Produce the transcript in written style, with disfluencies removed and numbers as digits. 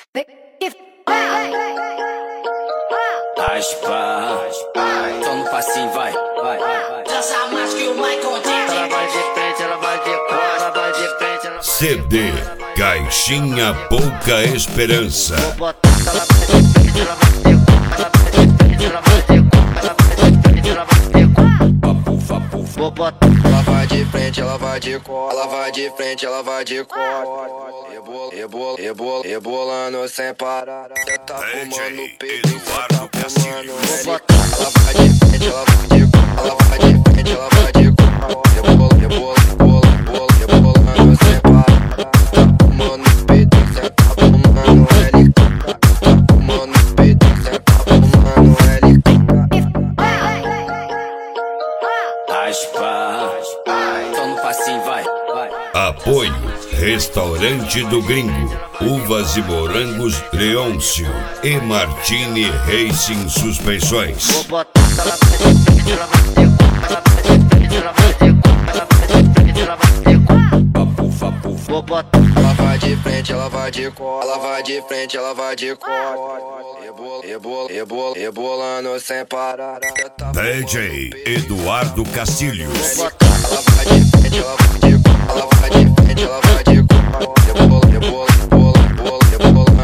Aspa, só no passinho, vai. Dança mais que o Michael Jackson. Ela vai de frente, ela vai de costas, ela vai de frente, ela vai de CD Caixinha Pouca Esperança. Vou botar, ela vai de frente, ela vai de costas, ela vai de frente, ela vai de frente, ela vai de costas. Vou botar, Ela vai de frente, ela vai de costas. Ela vai de frente, ela vai de costas. Rebolando sem parar. Cê tá fumando o peito, cê tá fumando. vou botar, Ela vai de frente, ela vai de costas. Ela vai de frente, ela vai de costas. Rebolando sem parar. Tá fumando o peito, cê tá fumando. Tá fumando o peito, cê tá fumando. Aspa, só no passinho, vai. Apoio Restaurante do Gringo, Uvas e Morangos Leôncio e Martini Racing Suspensões. vou botar, ela vai de frente, ela vai de costas, ela vai de frente, ela vai de frente, ela vai de costas. Vou botar, Ela vai de frente, ela vai de costas. Ela vai de frente, ela vai de costas. Rebolando sem parar. Cê tá DJ Eduardo Castilhos. vou botar, Ela vai de frente, ela vai de costas. Ela vai de frente, ela vai de costas. Rebolando